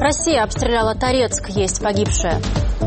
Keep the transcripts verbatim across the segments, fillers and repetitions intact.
Россия обстреляла Торецк, есть погибшие.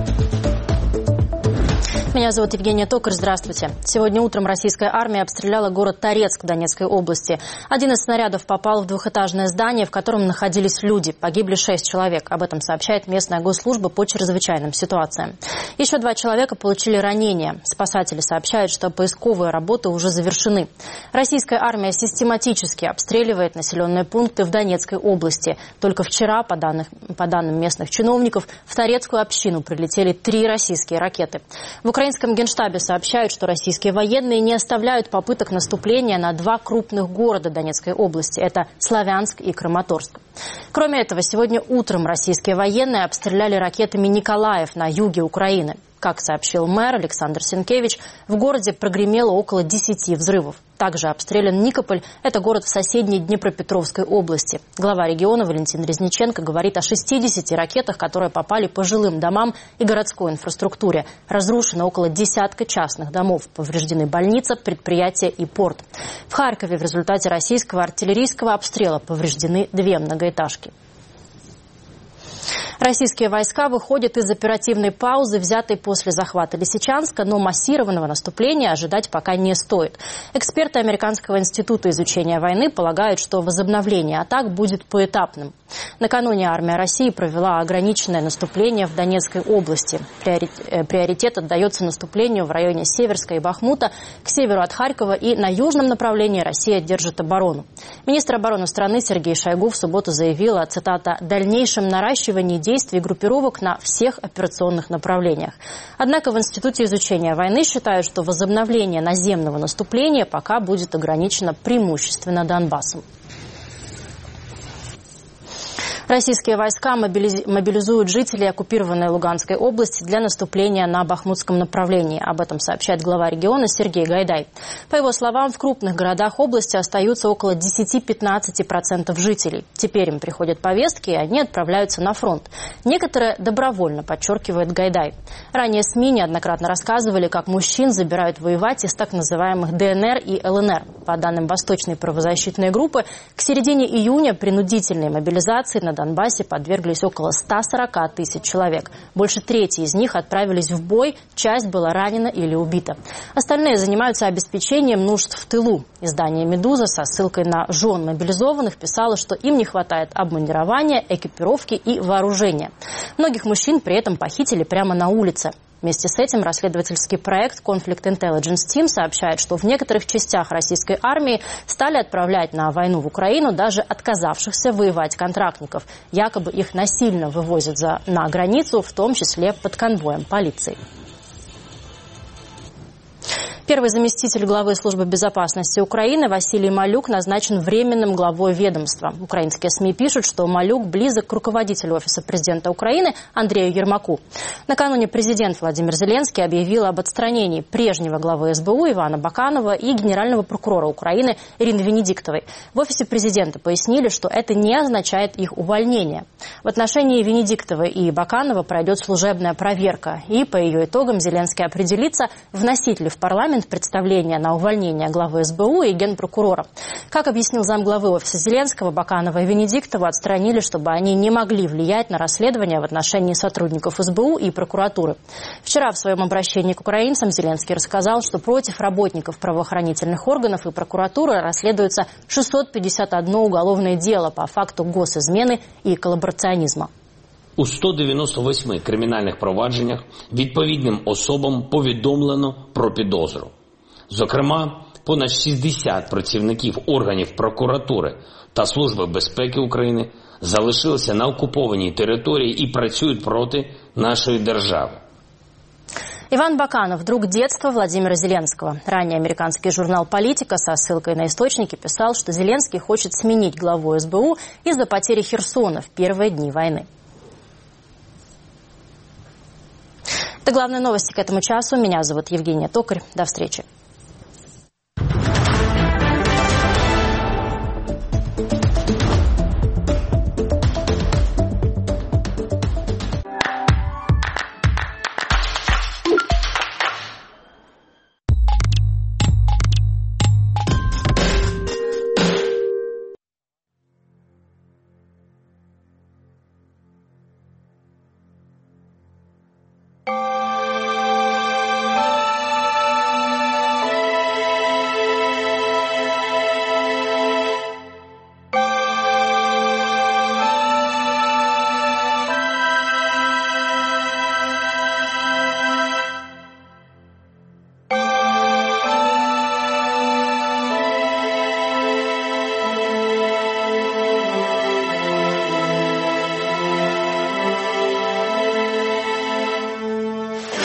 Меня зовут Евгения Токарь. Здравствуйте. Сегодня утром российская армия обстреляла город Торецк Донецкой области. Один из снарядов попал в двухэтажное здание, в котором находились люди. Погибли шесть человек. Об этом сообщает местная госслужба по чрезвычайным ситуациям. Еще два человека получили ранения. Спасатели сообщают, что поисковые работы уже завершены. Российская армия систематически обстреливает населенные пункты в Донецкой области. Только вчера, по, данных, по данным местных чиновников, в Торецкую общину прилетели три российские ракеты. В В украинском генштабе сообщают, что российские военные не оставляют попыток наступления на два крупных города Донецкой области. Это Славянск и Краматорск. Кроме этого, сегодня утром российские военные обстреляли ракетами Николаев на юге Украины. Как сообщил мэр Александр Сенкевич, в городе прогремело около десяти взрывов. Также обстрелян Никополь, это город в соседней Днепропетровской области. Глава региона Валентин Резниченко говорит о шестидесяти ракетах, которые попали по жилым домам и городской инфраструктуре. Разрушено около десятка частных домов, повреждены больница, предприятия и порт. В Харькове в результате российского артиллерийского обстрела повреждены две многоэтажки. Российские войска выходят из оперативной паузы, взятой после захвата Лисичанска, но массированного наступления ожидать пока не стоит. Эксперты Американского института изучения войны полагают, что возобновление атак будет поэтапным. Накануне армия России провела ограниченное наступление в Донецкой области. Приоритет отдается наступлению в районе Северска и Бахмута, к северу от Харькова, и на южном направлении Россия держит оборону. Министр обороны страны Сергей Шойгу в субботу заявил о, цитата, «дальнейшем наращивании действий группировок на всех операционных направлениях». Однако в Институте изучения войны считают, что возобновление наземного наступления пока будет ограничено преимущественно Донбассом. Российские войска мобилизуют жителей оккупированной Луганской области для наступления на Бахмутском направлении. Об этом сообщает глава региона Сергей Гайдай. По его словам, в крупных городах области остаются около десяти-пятнадцати процентов жителей. Теперь им приходят повестки, и они отправляются на фронт. Некоторые добровольно, подчеркивает Гайдай. Ранее СМИ неоднократно рассказывали, как мужчин забирают воевать из так называемых ДНР и ЛНР. По данным Восточной правозащитной группы, к середине июня принудительной мобилизации на Донбассе подверглись около ста сорока тысяч человек. Больше трети из них отправились в бой, часть была ранена или убита. Остальные занимаются обеспечением нужд в тылу. Издание «Медуза» со ссылкой на жен мобилизованных писало, что им не хватает обмундирования, экипировки и вооружения. Многих мужчин при этом похитили прямо на улице. Вместе с этим расследовательский проект Conflict Intelligence Team сообщает, что в некоторых частях российской армии стали отправлять на войну в Украину даже отказавшихся воевать контрактников. Якобы их насильно вывозят за, на границу, в том числе под конвоем полиции. Первый заместитель главы службы безопасности Украины Василий Малюк назначен временным главой ведомства. Украинские СМИ пишут, что Малюк близок к руководителю Офиса президента Украины Андрею Ермаку. Накануне президент Владимир Зеленский объявил об отстранении прежнего главы СБУ Ивана Баканова и генерального прокурора Украины Ирины Венедиктовой. В Офисе президента пояснили, что это не означает их увольнение. В отношении Венедиктовой и Баканова пройдет служебная проверка, и по ее итогам Зеленский определится, вносить ли в парламент представление на увольнение главы СБУ и генпрокурора. Как объяснил замглавы Офиса Зеленского, Баканова и Венедиктову отстранили, чтобы они не могли влиять на расследование в отношении сотрудников СБУ и прокуратуры. Вчера в своем обращении к украинцам Зеленский рассказал, что против работников правоохранительных органов и прокуратуры расследуется шестьсот пятьдесят одно уголовное дело по факту госизмены и колабораціонізму. У сто дев'яносто восьми кримінальних провадженнях відповідним особам повідомлено про підозру. Зокрема, понад шістдесят працівників органів прокуратури та Служби безпеки України залишилися на окупованій території і працюють проти нашої держави. Иван Баканов – друг детства Владимира Зеленского. Ранее американский журнал «Политика» со ссылкой на источники писал, что Зеленский хочет сменить главу СБУ из-за потери Херсона в первые дни войны. Это главные новости к этому часу. Меня зовут Евгения Токарь. До встречи.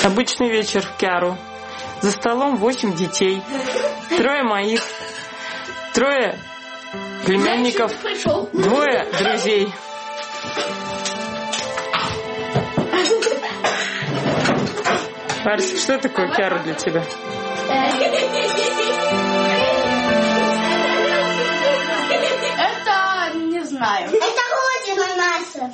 Обычный вечер в Кяру. За столом восемь детей. Трое моих. Трое племянников. Двое друзей. Арс, что такое Кяру для тебя? Это не знаю. Это родина наша.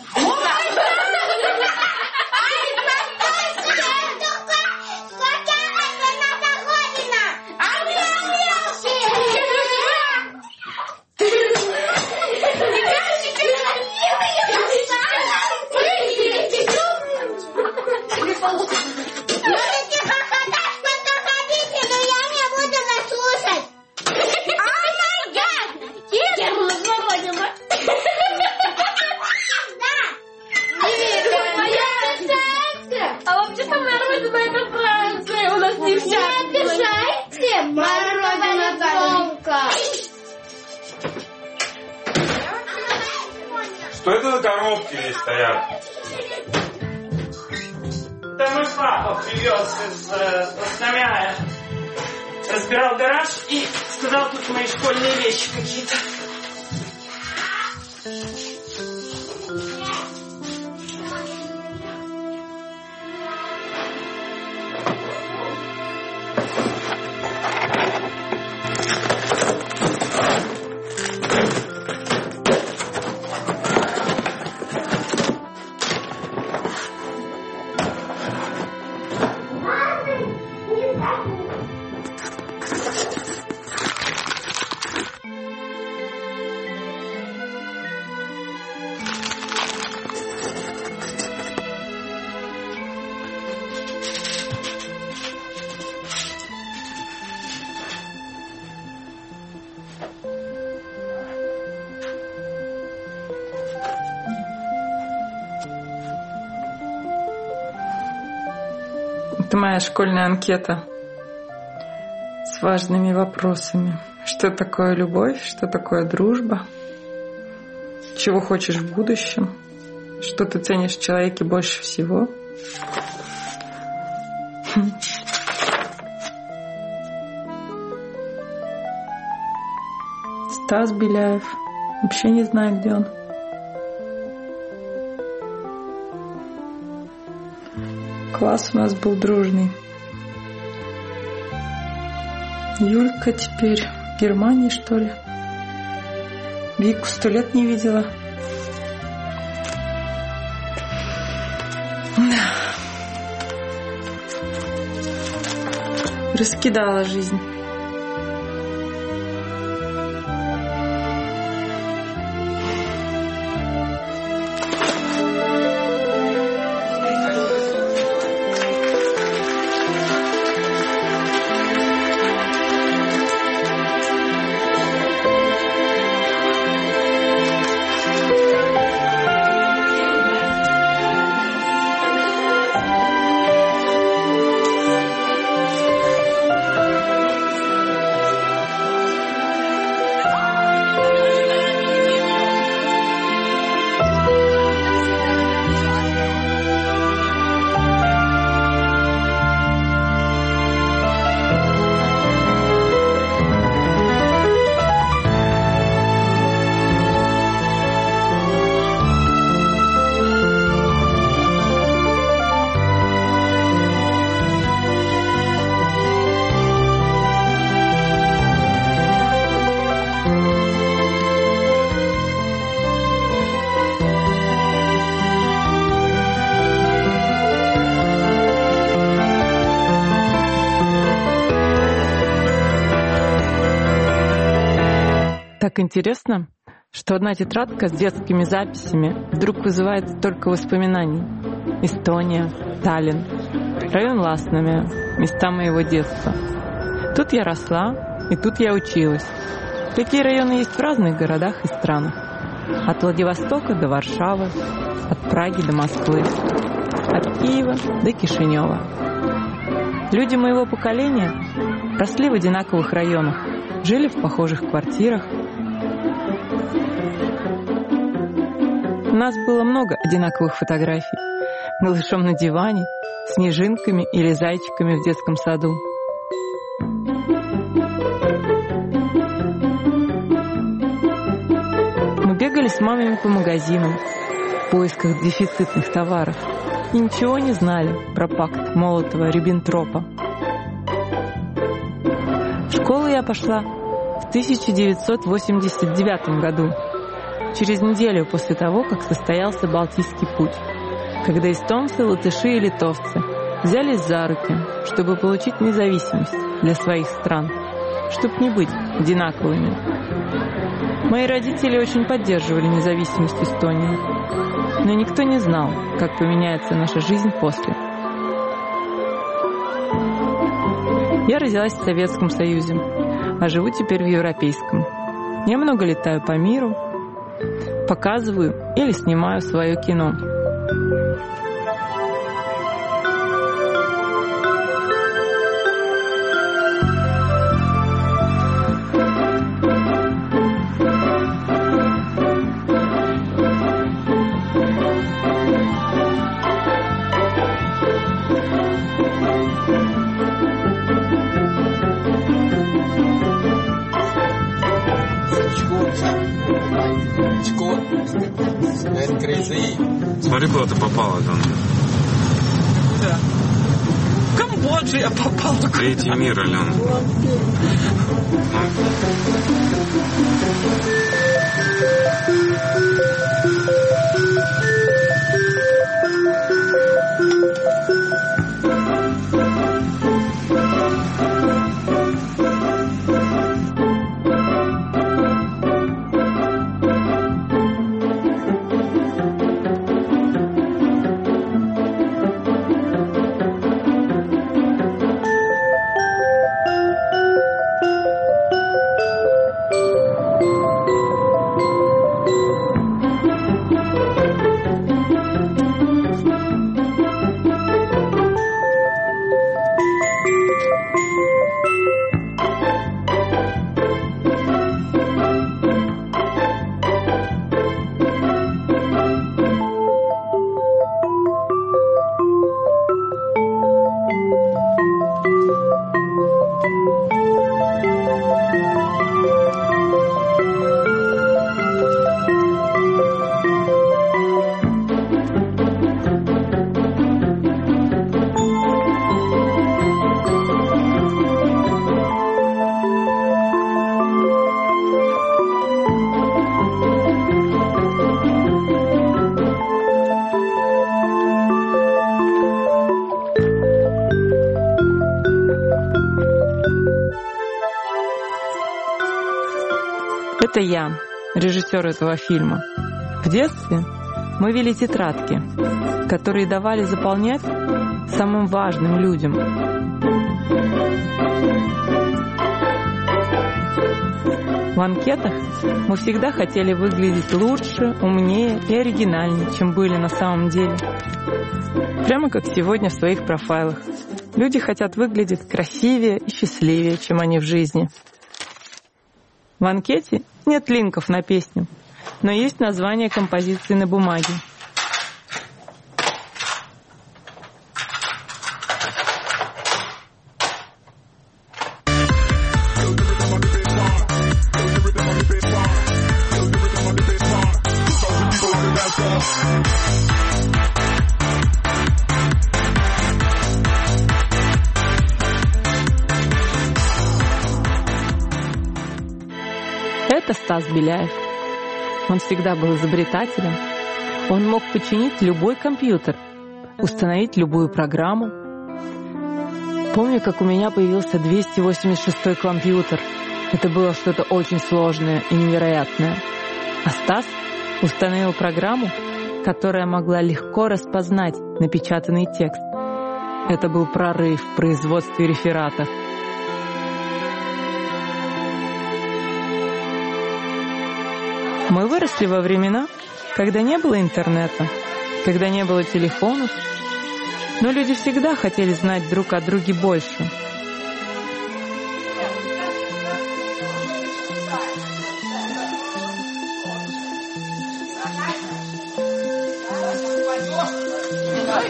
Что это за коробки здесь стоят? Да мой папа привез из э, Красноярска. Разбирал гараж и сказал, тут мои школьные вещи какие-то. Это моя школьная анкета с важными вопросами. Что такое любовь? Что такое дружба? Чего хочешь в будущем? Что ты ценишь в человеке больше всего? Стас Беляев. Вообще не знаю, где он. Класс у нас был дружный. Юлька теперь в Германии, что ли? Вику сто лет не видела. Да. Раскидала жизнь. Так интересно, что одна тетрадка с детскими записями вдруг вызывает столько воспоминаний. Эстония, Таллин, район Ласномия, места моего детства. Тут я росла, и тут я училась. Такие районы есть в разных городах и странах. От Владивостока до Варшавы, от Праги до Москвы, от Киева до Кишинева. Люди моего поколения росли в одинаковых районах, жили в похожих квартирах. У нас было много одинаковых фотографий. малышом на диване, снежинками или зайчиками в детском саду. Мы бегали с мамами по магазинам в поисках дефицитных товаров и ничего не знали про пакт Молотова-Риббентропа. В школу я пошла в тысяча девятьсот восемьдесят девятом году, через неделю после того, как состоялся Балтийский путь, когда эстонцы, латыши и литовцы взялись за руки, чтобы получить независимость для своих стран, чтобы не быть одинаковыми. Мои родители очень поддерживали независимость Эстонии, но никто не знал, как поменяется наша жизнь после. Я родилась в Советском Союзе, а живу теперь в Европейском. Я много летаю по миру, показываю или снимаю свое кино. Смотри, куда ты попала, Алена. Да. В Камбоджу я попала. Третий мир, Алена. Это я, режиссер этого фильма. В детстве мы вели тетрадки, которые давали заполнять самым важным людям. В анкетах мы всегда хотели выглядеть лучше, умнее и оригинальнее, чем были на самом деле. Прямо как сегодня в своих профайлах. Люди хотят выглядеть красивее и счастливее, чем они в жизни. В анкете нет линков на песню, но есть название композиции на бумаге. Это Стас Беляев. Он всегда был изобретателем. Он мог починить любой компьютер, установить любую программу. Помню, как у меня появился двести восемьдесят шестой компьютер. Это было что-то очень сложное и невероятное. А Стас установил программу, которая могла легко распознать напечатанный текст. Это был прорыв в производстве рефератов. Мы выросли во времена, когда не было интернета, когда не было телефонов, но люди всегда хотели знать друг о друге больше.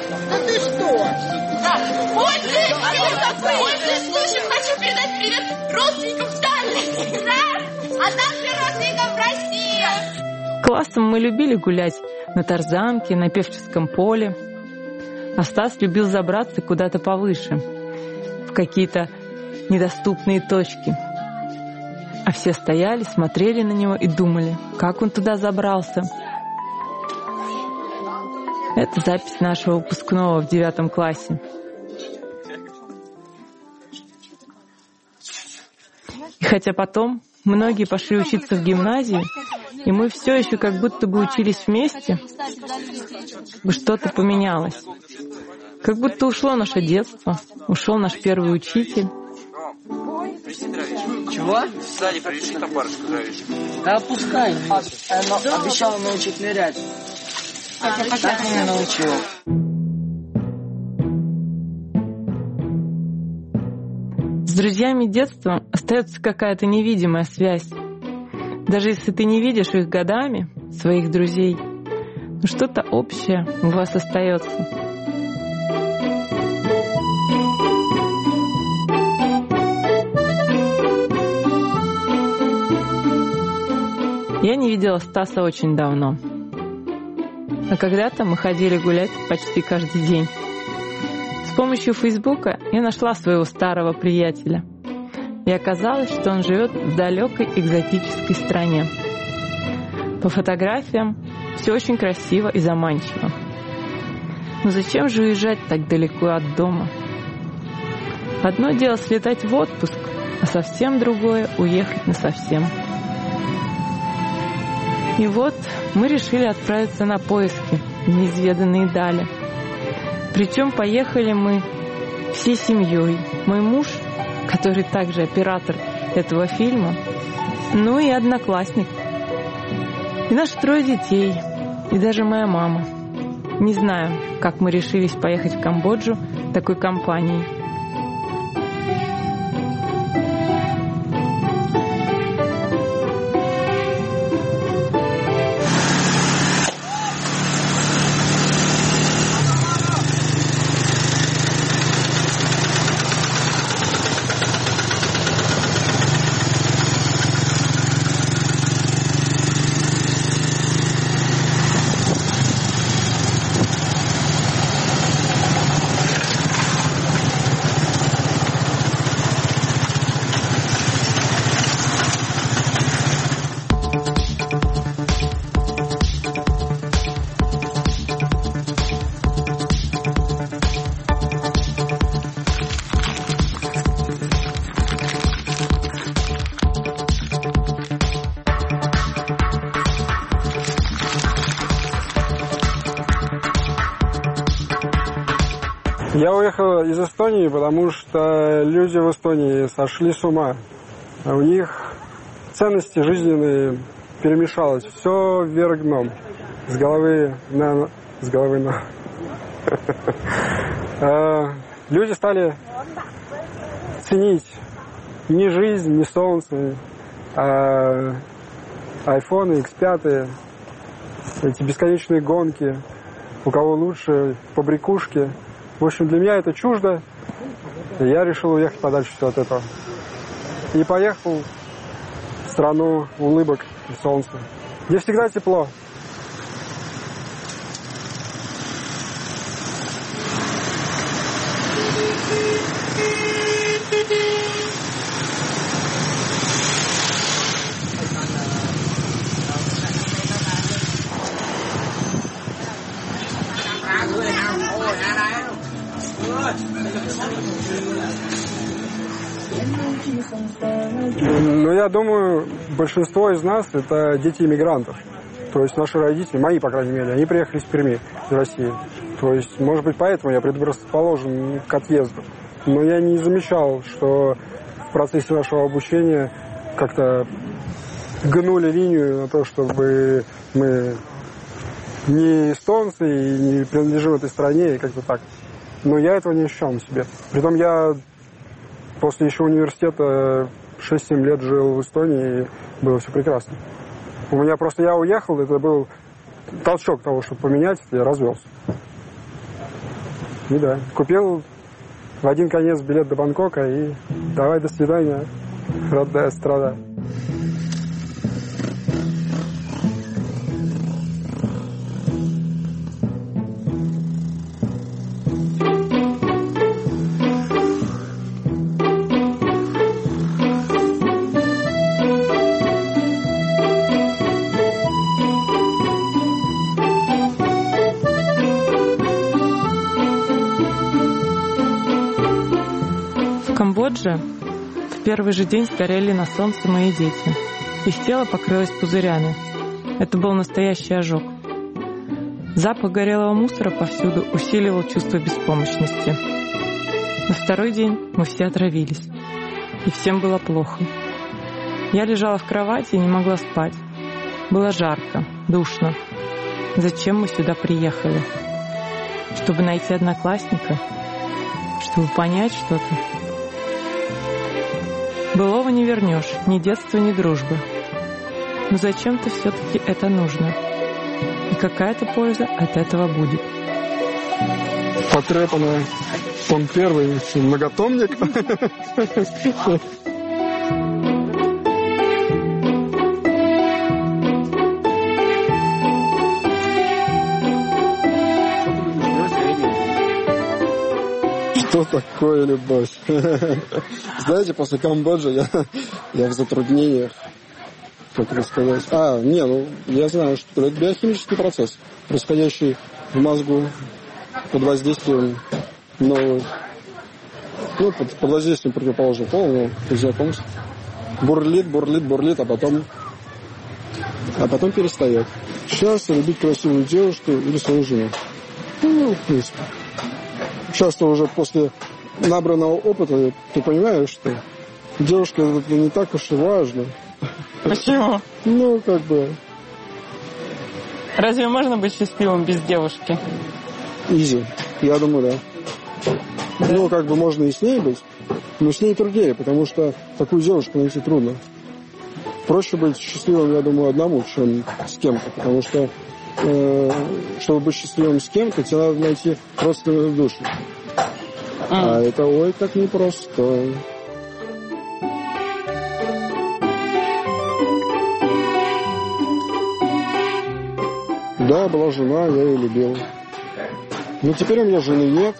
Да ты что? Да. Ой, ты, ой, ты, слушай, хочу передать привет родственникам в Дальней. Да, а также родственникам в России. Классом мы любили гулять на тарзанке, на певческом поле. А Стас любил забраться куда-то повыше, в какие-то недоступные точки. А все стояли, смотрели на него и думали, как он туда забрался. Это запись нашего выпускного в девятом классе. И хотя потом многие пошли учиться в гимназию, и мы все еще как будто бы учились вместе, что-то поменялось. Как будто ушло наше детство, ушел наш первый учитель. Чего? Сзади прилетит на пару, сказали. Да пускай. Она обещала научить нырять. Так меня научила. С друзьями детства остается какая-то невидимая связь. Даже если ты не видишь их годами, своих друзей, но что-то общее у вас остается. Я не видела Стаса очень давно. А когда-то мы ходили гулять почти каждый день. С помощью Фейсбука я нашла своего старого приятеля. И оказалось, что он живет в далекой экзотической стране. По фотографиям все очень красиво и заманчиво. Но зачем же уезжать так далеко от дома? Одно дело слетать в отпуск, а совсем другое — уехать насовсем. И вот мы решили отправиться на поиски в неизведанные дали. Причем поехали мы всей семьей. Мой муж, который также оператор этого фильма, ну и одноклассник. И наши трое детей, и даже моя мама. Не знаю, как мы решились поехать в Камбоджу такой компанией. Я уехал из Эстонии, потому что люди в Эстонии сошли с ума. У них ценности жизненные перемешалось. Все вверх дном. С головы на... С головы на... Люди стали ценить не жизнь, не солнце, а айфоны, икс пять, эти бесконечные гонки, у кого лучше, побрякушки. В общем, для меня это чуждо, и я решил уехать подальше все от этого. И поехал в страну улыбок и солнца, где всегда тепло. Но я думаю, большинство из нас – это дети иммигрантов. То есть наши родители, мои, по крайней мере, они приехали из Перми, из России. То есть, может быть, поэтому я предрасположен к отъезду. Но я не замечал, что в процессе нашего обучения как-то гнули линию на то, чтобы мы не эстонцы и не принадлежим этой стране, и как-то так. Но я этого не ощущал на себе. Притом я после еще университета шесть-семь лет жил в Эстонии, и было все прекрасно. У меня просто я уехал, это был толчок того, чтобы поменять, я развелся. И да, купил в один конец билет до Бангкока и давай, до свидания, родная страна. В Камбодже в первый же день сгорели на солнце мои дети. Их тело покрылось пузырями. Это был настоящий ожог. Запах горелого мусора повсюду усиливал чувство беспомощности. На второй день мы все отравились. И всем было плохо. Я лежала в кровати и не могла спать. Было жарко, душно. Зачем мы сюда приехали? Чтобы найти одноклассника? Чтобы понять что-то? Былого не вернешь, ни детства, ни дружбы. Но зачем-то все-таки это нужно. И какая-то польза от этого будет. Потрепанная, том первый, многотомник. Что такое любовь? Знаете, после Камбоджи я, я в затруднениях. Как это сказать? А, не, ну, я знаю, что это биохимический процесс, происходящий в мозгу под воздействием нового, ну, под, под воздействием противоположного пола, ну, ты знакомься. Бурлит, бурлит, бурлит, а потом, а потом перестает. Счастье любить красивую девушку или свою жену. Ну, в принципе. Часто уже после набранного опыта ты понимаешь, что девушка это не так уж и важно. Почему? Ну, как бы... Разве можно быть счастливым без девушки? Изи. Я думаю, да. Ну, как бы можно и с ней быть, но с ней труднее, потому что такую девушку найти трудно. Проще быть счастливым, я думаю, одному, чем с кем-то, потому что э, чтобы быть счастливым с кем-то, тебе надо найти родственную душу. Mm. А это, ой, так непросто. Да, была жена, я ее любил. Но теперь у меня жены нет.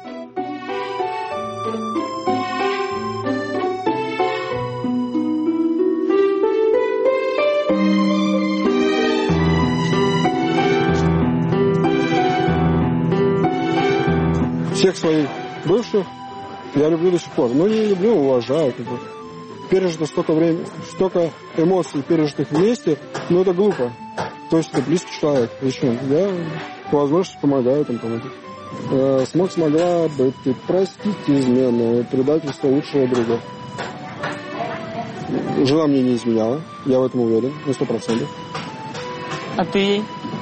Всех своих бывших я люблю до сих пор. Ну, не люблю, уважаю. Как бы. Пережито столько времени, столько эмоций, пережитых вместе, но это глупо. То есть это близкий человек. Зачем? Я по возможности помогаю там кому-то. Э, смог, смогла бы ты простить измену, предательство лучшего друга. Жена мне не изменяла, я в этом уверен, на сто процентов. А ты ей?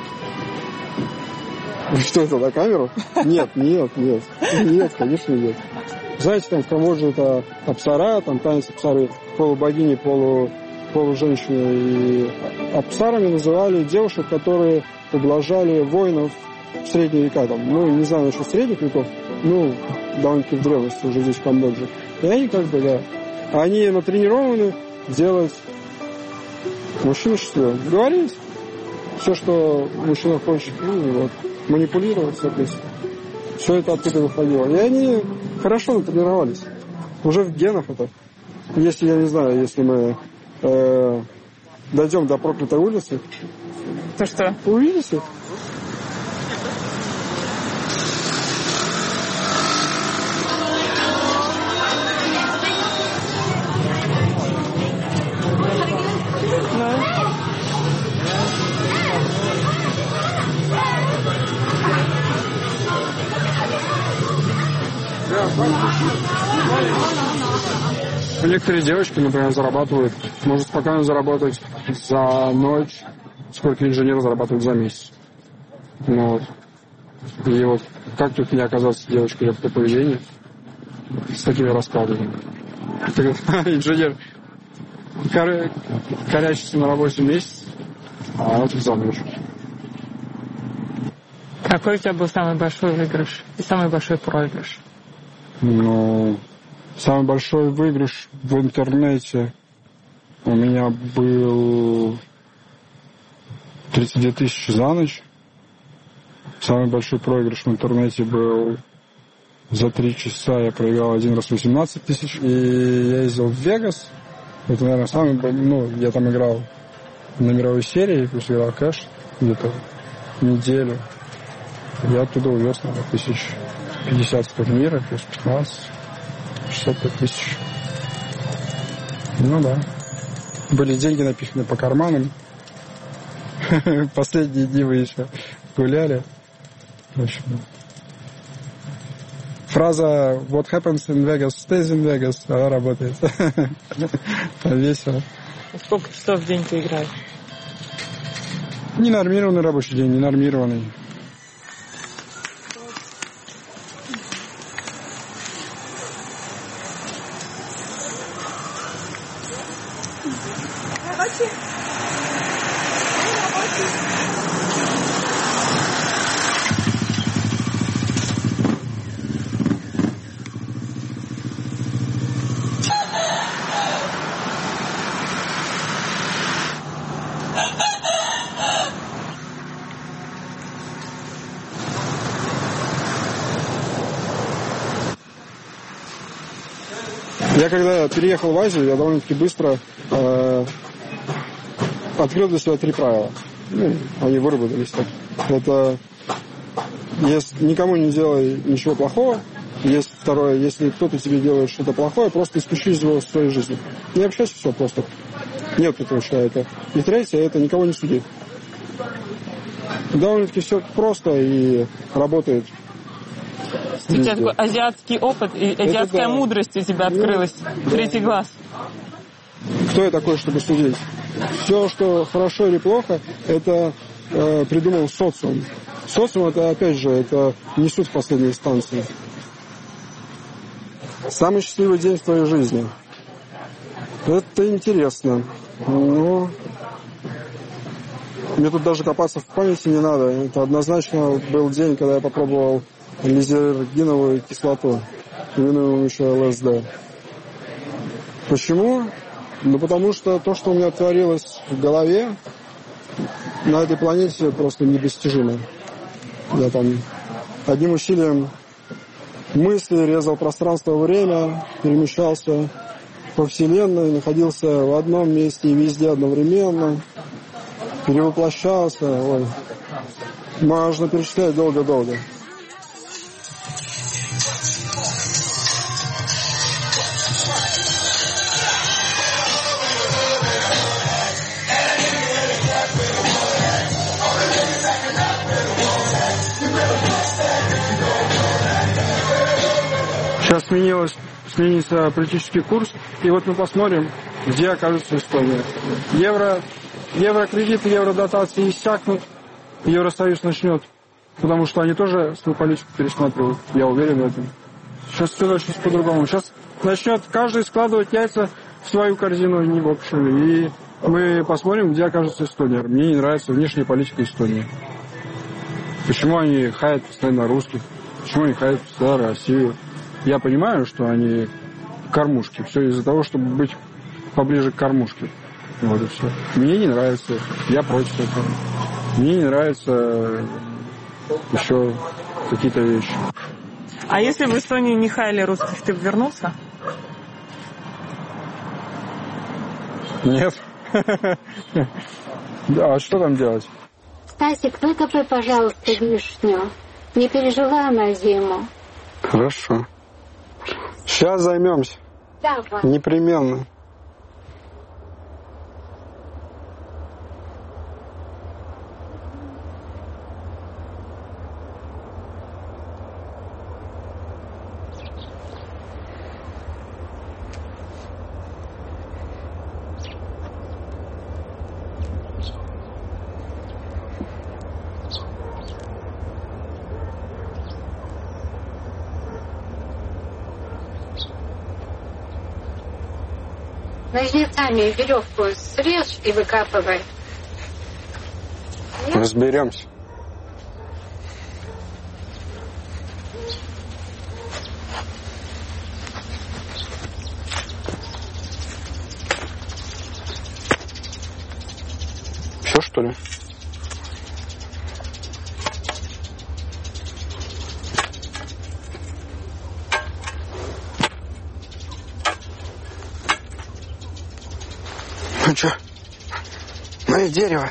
Что это, на камеру? Нет, нет, нет. Нет, конечно, нет. Знаете, там в Камбодже это Апсара, там танец Апсары, полубогини, полу, полуженщины. И Апсарами называли девушек, которые ублажали воинов в средние века. Там, ну, не знаю насчет средних веков, ну, довольно-таки в древности уже здесь в Камбодже. И они как бы, да, они натренированы делать мужчину счастливым. Говорить все, что мужчина хочет, ну, вот, манипулировать, соответственно. Все это оттуда выходило. И они хорошо натренировались. Уже в генах это. Если, я не знаю, если мы э, дойдем до проклятой улицы, то что? Увидите? Некоторые девочки, например, зарабатывают, может спокойно заработать за ночь, сколько инженер зарабатывает за месяц. Ну, вот. И вот как тут не оказаться девочкой легкого поведения с такими раскладами. Инженер коря... корячится на работе месяц, а вот замуж. Какой у тебя был самый большой выигрыш и самый большой проигрыш? Ну, самый большой выигрыш в интернете у меня был тридцать две тысячи за ночь. Самый большой проигрыш в интернете был за три часа. Я проиграл один раз восемнадцать тысяч. И я ездил в Вегас. Это, наверное, самый... Ну, я там играл на мировой серии, плюс играл кэш где-то неделю. Я оттуда увез, наверное, тысяч пятьдесят с турнира, плюс пятнадцать, шестьдесят пять тысяч. Ну да. Были деньги напиханы по карманам. Последние дни мы еще гуляли. В общем, фраза «What happens in Vegas stays in Vegas», она работает. Весело. Сколько часов в день ты играешь? Ненормированный рабочий день, ненормированный. Я когда переехал в Азию, я довольно-таки быстро э, открыл для себя три правила. Ну, они выработались так. Это если никому не делай ничего плохого. Есть второе, если кто-то тебе делает что-то плохое, просто исключи его из своей жизни. Не общайся, все просто. Нет этого человека. И третье, это никого не суди. Довольно-таки все просто и работает. У тебя такой азиатский опыт и азиатская да. мудрость у тебя открылась. Ну, третий да. глаз. Кто я такой, чтобы судить? Все, что хорошо или плохо, это э, придумал социум. Социум, это, опять же, это не суть в последней инстанции. Самый счастливый день в твоей жизни. Это интересно. Ну, мне тут даже копаться в памяти не надо. Это однозначно был день, когда я попробовал лизергиновую кислоту, именуемую еще эл эс дэ. Почему? Ну, потому что то, что у меня творилось в голове, на этой планете просто недостижимо. Я там одним усилием мысли резал пространство-время, перемещался по Вселенной, находился в одном месте и везде одновременно, перевоплощался. Ой. Можно перечислять долго-долго. Сейчас сменилось, сменится политический курс, и вот мы посмотрим, где окажется Эстония. Евро, еврокредиты, евродотации иссякнут, Евросоюз начнет, потому что они тоже свою политику пересматривают, я уверен в этом. Сейчас все начнется по-другому. Сейчас начнет каждый складывать яйца в свою корзину, не в общую, и мы посмотрим, где окажется Эстония. Мне не нравится внешняя политика Эстонии. Почему они хаят постоянно русских, почему они хаят постоянно Россию. Я понимаю, что они кормушки. Все из-за того, чтобы быть поближе к кормушке. Вот и все. Мне не нравится. Я против этого. Мне не нравятся еще какие-то вещи. А если в Эстонии не хаяли русских, ты бы вернулся? Нет. А что там делать? Стасик, выкопай, пожалуйста, вишню. Не переживай на зиму. Хорошо. Сейчас займемся. Давай. Непременно. Ножницами веревку срежь и выкапывай. Разберемся. Все, что ли? Ну что, мое дерево.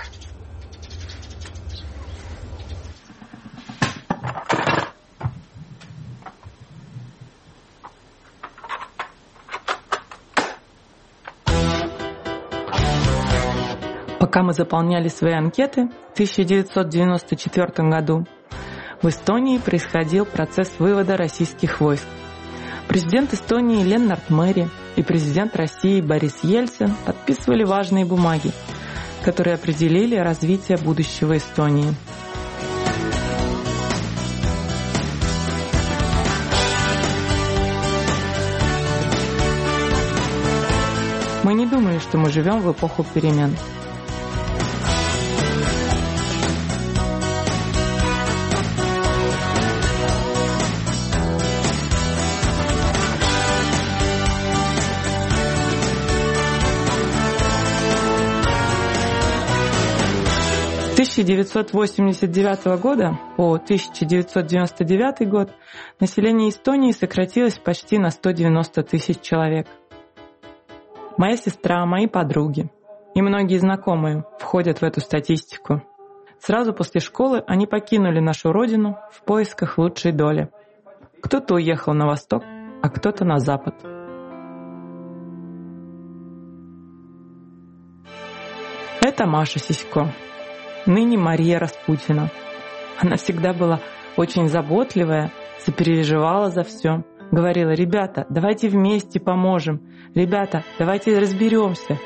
Пока мы заполняли свои анкеты в тысяча девятьсот девяносто четвёртом году, в Эстонии происходил процесс вывода российских войск. Президент Эстонии Леннард Мери и президент России Борис Ельцин подписывали важные бумаги, которые определили развитие будущего Эстонии. Мы не думали, что мы живем в эпоху перемен. С тысяча девятьсот восемьдесят девятого года по тысяча девятьсот девяносто девятый год население Эстонии сократилось почти на сто девяносто тысяч человек. Моя сестра, мои подруги и многие знакомые входят в эту статистику. Сразу после школы они покинули нашу родину в поисках лучшей доли. Кто-то уехал на восток, а кто-то на запад. Это Маша Сисько, ныне Мария Распутина. Она всегда была очень заботливая, сопереживала за все. Говорила: ребята, давайте вместе поможем. Ребята, давайте разберемся.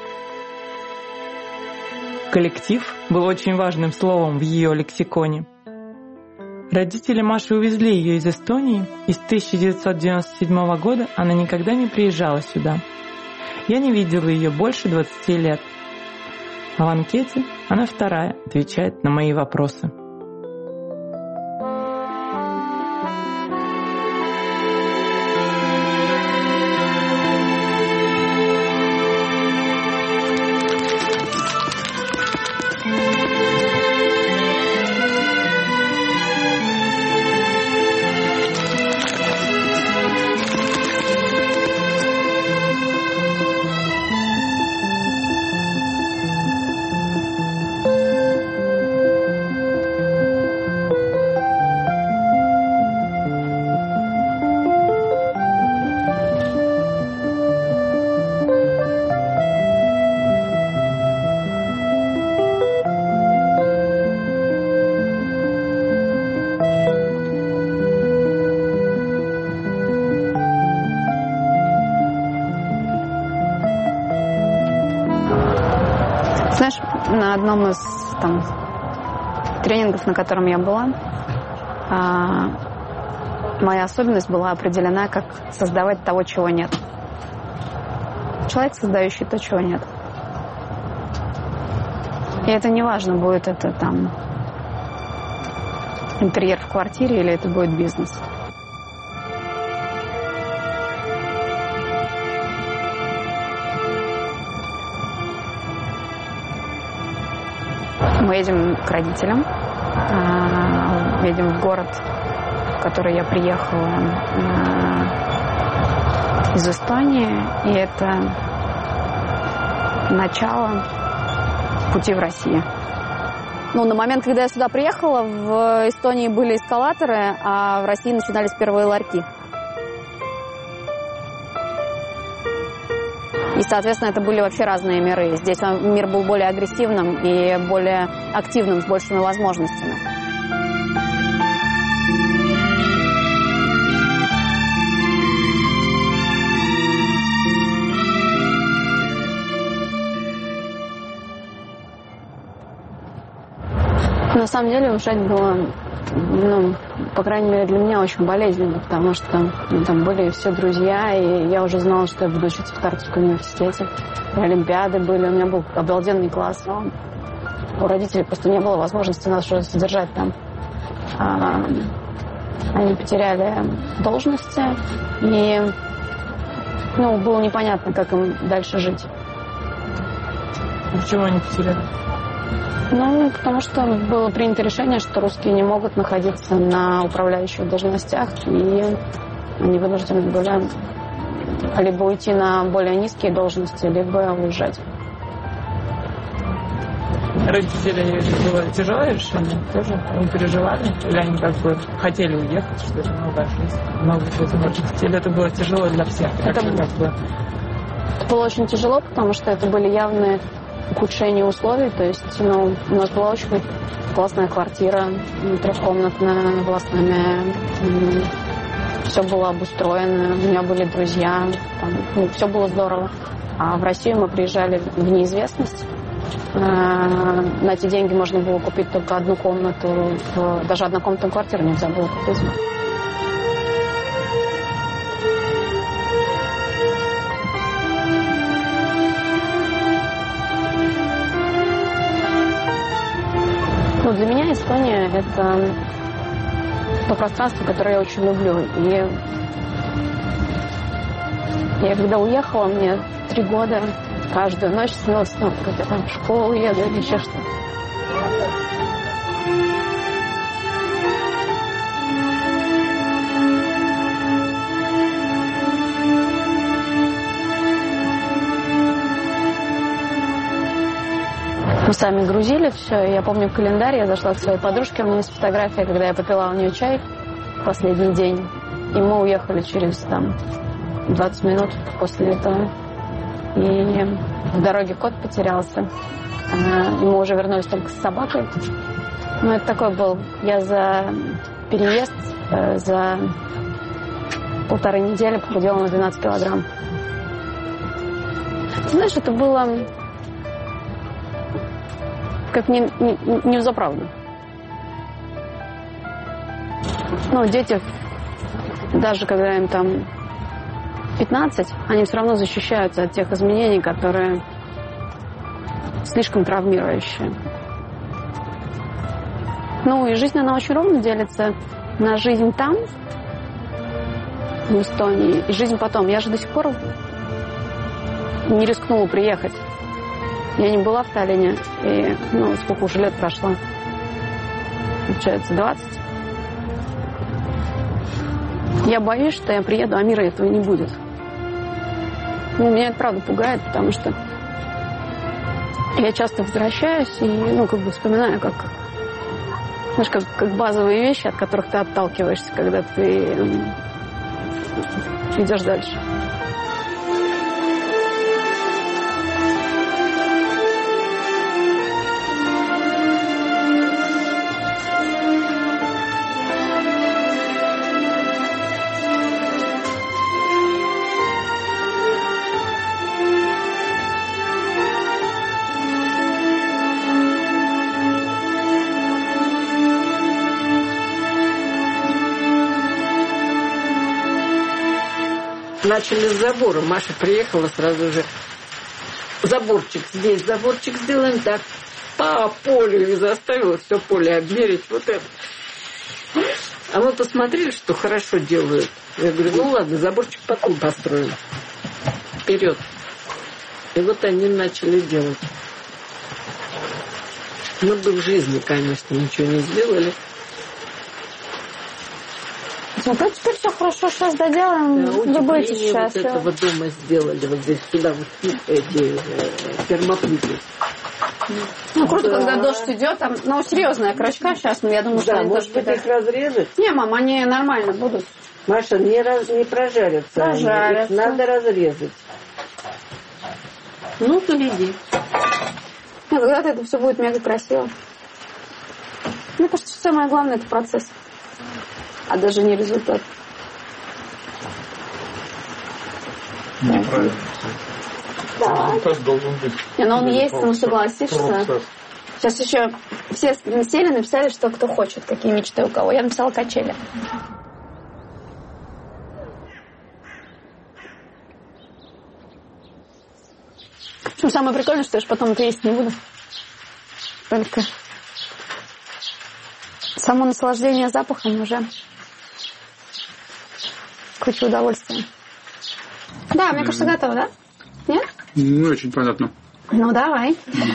Коллектив был очень важным словом в ее лексиконе. Родители Маши увезли ее из Эстонии, и с тысяча девятьсот девяносто седьмого года она никогда не приезжала сюда. Я не видела ее больше двадцати лет. А в анкете она вторая отвечает на мои вопросы. На одном из там, тренингов, на котором я была, моя особенность была определена как создавать того, чего нет. Человек, создающий то, чего нет. И это не важно, будет это там интерьер в квартире или это будет бизнес. Мы едем к родителям, едем в город, в который я приехала из Эстонии, и это начало пути в Россию. Ну, на момент, когда я сюда приехала, в Эстонии были эскалаторы, а в России начинались первые ларьки. И, соответственно, это были вообще разные миры. Здесь мир был более агрессивным и более активным, с большими возможностями. На самом деле уезжать было, ну, по крайней мере, для меня очень болезненно, потому что ну, там были все друзья, и я уже знала, что я буду учиться в Тартовском университете. И олимпиады были, у меня был обалденный класс, но у родителей просто не было возможности нас уже содержать там. А, Они потеряли должности, и ну, было непонятно, как им дальше жить. Почему они потеряли? Ну, потому что было принято решение, что русские не могут находиться на управляющих должностях, и они вынуждены были либо уйти на более низкие должности, либо уезжать. Родители, это было тяжелое решение тоже? Они переживали? Или они как бы хотели уехать, что это новая жизнь, новый возможности? Или это было тяжело для всех? Это, как бы... это было очень тяжело, потому что это были явные ухудшения условий. То есть ну, у нас была очень классная квартира, трехкомнатная, властными. Все было обустроено, у меня были друзья, там, ну, все было здорово. А в Россию мы приезжали в неизвестность. На эти деньги можно было купить только одну комнату, даже однокомнатную квартиру нельзя было купить. Ну, для меня Эстония — это то пространство, которое я очень люблю. И я когда уехала, мне три года, каждую ночь снилось, ну, как я там в школу еду или еще что-то. Мы сами грузили все. Я помню календарь, я зашла к своей подружке, у меня есть фотография, когда я попила у нее чай в последний день. И мы уехали через там двадцать минут после этого. И в дороге кот потерялся. И мы уже вернулись только с собакой. Ну, это такой был. Я за переезд, за полторы недели похудела на двенадцать килограмм. Ты знаешь, это было как не, не, не взаправду. Ну, дети, даже когда им там пятнадцать, они все равно защищаются от тех изменений, которые слишком травмирующие. Ну, и жизнь, она очень ровно делится на жизнь там, в Эстонии, и жизнь потом. Я же до сих пор не рискнула приехать. Я не была в Таллине, и, ну, сколько уже лет прошло? Получается, двадцать. Я боюсь, что я приеду, а мира этого не будет. Ну, меня это правда пугает, потому что я часто возвращаюсь и, ну, как бы вспоминаю, как, знаешь, как, как базовые вещи, от которых ты отталкиваешься, когда ты идешь дальше. Начали с забора. Маша приехала сразу же. Заборчик здесь, заборчик сделаем так. По полю. И заставила все поле обмерить. Вот это. А мы посмотрели, что хорошо делают. Я говорю, ну ладно, заборчик потом построим. Вперед. И вот они начали делать. Мы бы в жизни, конечно, ничего не сделали. Зато теперь все хорошо, сейчас доделаем. Да, вы будете вот счастливы. этого дома сделали вот здесь, сюда вот эти э, термоплиты. Ну, круто, да. когда дождь идет, там, ну, серьезная крачка сейчас, но я думаю, что да, они может тоже быть, их разрезать? Не, мам, они нормально будут. Маша, не, раз, не прожарятся. Прожарятся. Их надо разрезать. Ну, гляди. Ну, когда-то это все будет мега красиво. Мне кажется, самое главное — это процесс, а даже не результат. Неправильно. Да. Результат должен быть. Не, но он есть, но согласишься. Процесс. Сейчас еще все сели, написали, что кто хочет, какие мечты у кого. Я написала качели. Причем самое прикольное, что я же потом это есть не буду. Только само наслаждение запахом уже куча удовольствия. Да, мне кажется, готово, да? Нет? Не очень понятно. Ну, давай.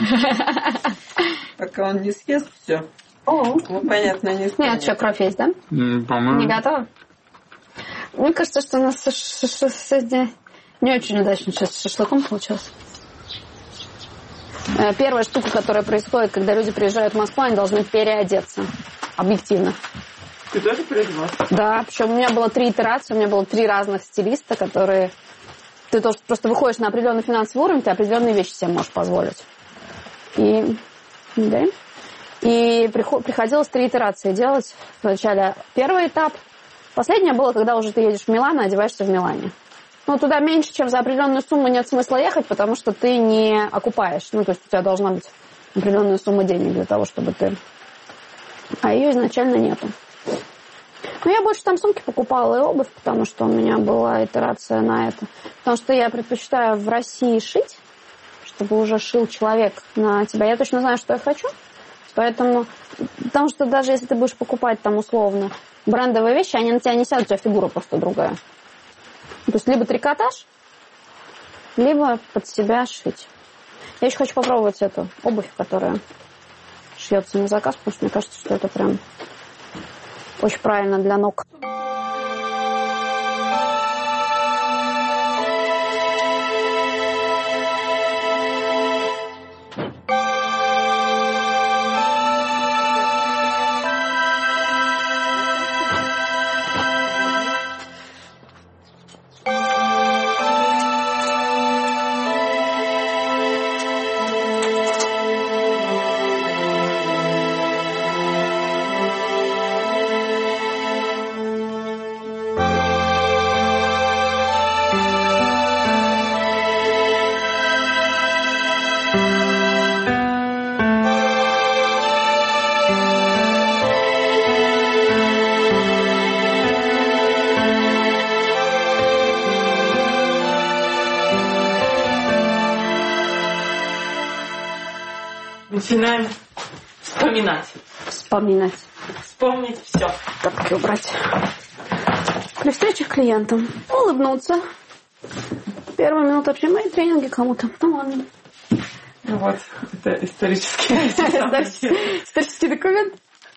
Пока он не съест все. О, ну, понятно, не станет. Нет, что, кровь есть, да? Mm, по-моему. Не готова? Мне кажется, что у нас сегодня не очень удачно сейчас с шашлыком получилось. Первая штука, которая происходит, когда люди приезжают в Москву, они должны переодеться. Объективно. Ты тоже переоделась? Да, причем у меня было три итерации, у меня было три разных стилиста, которые... Ты тоже просто выходишь на определенный финансовый уровень, ты определенные вещи себе можешь позволить. И... Да. И приходилось три итерации делать. Вначале первый этап. Последнее было, когда уже ты едешь в Милан и одеваешься в Милане. Ну, туда меньше, чем за определенную сумму нет смысла ехать, потому что ты не окупаешь. Ну, то есть у тебя должна быть определенная сумма денег для того, чтобы ты... А ее изначально нету. Но я больше там сумки покупала и обувь, потому что у меня была итерация на это. Потому что я предпочитаю в России шить, чтобы уже шил человек на тебя. Я точно знаю, что я хочу. Поэтому, потому что даже если ты будешь покупать там условно брендовые вещи, они на тебя не сядут, у тебя фигура просто другая. То есть либо трикотаж, либо под себя шить. Я еще хочу попробовать эту обувь, которая шьется на заказ, потому что мне кажется, что это прям очень правильно для ног. Начинаем вспоминать. Вспоминать. Вспомнить все. Так, убрать. При встречах клиентам улыбнуться. Первую минуту вообще мои тренинги кому-то. Ну ладно. Ну вот, это исторический исторический документ.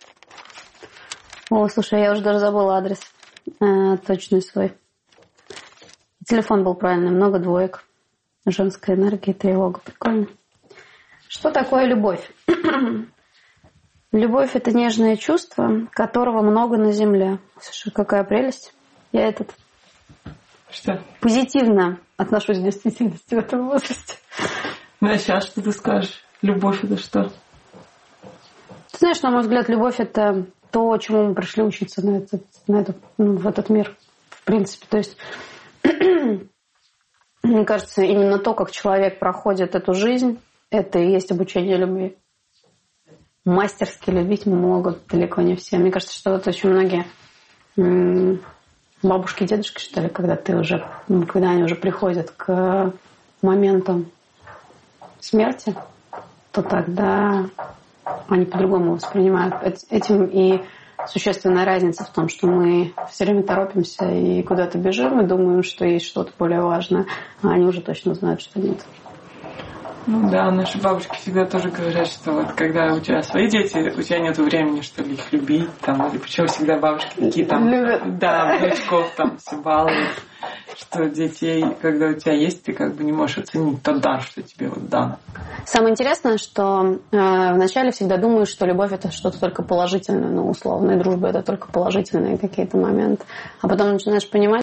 О, слушай, я уже даже забыла адрес точный свой. Телефон был правильный, много двоек. Женская энергия, тревога. Прикольно. Что такое любовь? Любовь – это нежное чувство, которого много на земле. Слушай, какая прелесть. Я этот что? Позитивно отношусь к действительности в этом возрасте. Ну, а сейчас что ты скажешь? Любовь – это что? Ты знаешь, на мой взгляд, любовь – это то, чему мы пришли учиться на этот, на этот, ну, в этот мир. В принципе, то есть... Мне кажется, именно то, как человек проходит эту жизнь, это и есть обучение любви. Мастерски любить могут далеко не все. Мне кажется, что вот очень многие бабушки и дедушки, что ли, когда ты уже, когда они уже приходят к моменту смерти, то тогда они по-другому воспринимают. Этим и существенная разница в том, что мы все время торопимся и куда-то бежим и думаем, что есть что-то более важное, а они уже точно знают, что нет. Ну да, наши бабушки всегда тоже говорят, что вот когда у тебя свои дети, у тебя нет времени, что ли, их любить, там, или почему всегда бабушки такие там, любят. Да, внучков там все балуют, что детей, когда у тебя есть, ты как бы не можешь оценить тот дар, что тебе вот дан. Самое интересное, что э, вначале всегда думаешь, что любовь это что-то только положительное, ну, условно, и дружба это только положительные какие-то моменты, а потом начинаешь понимать,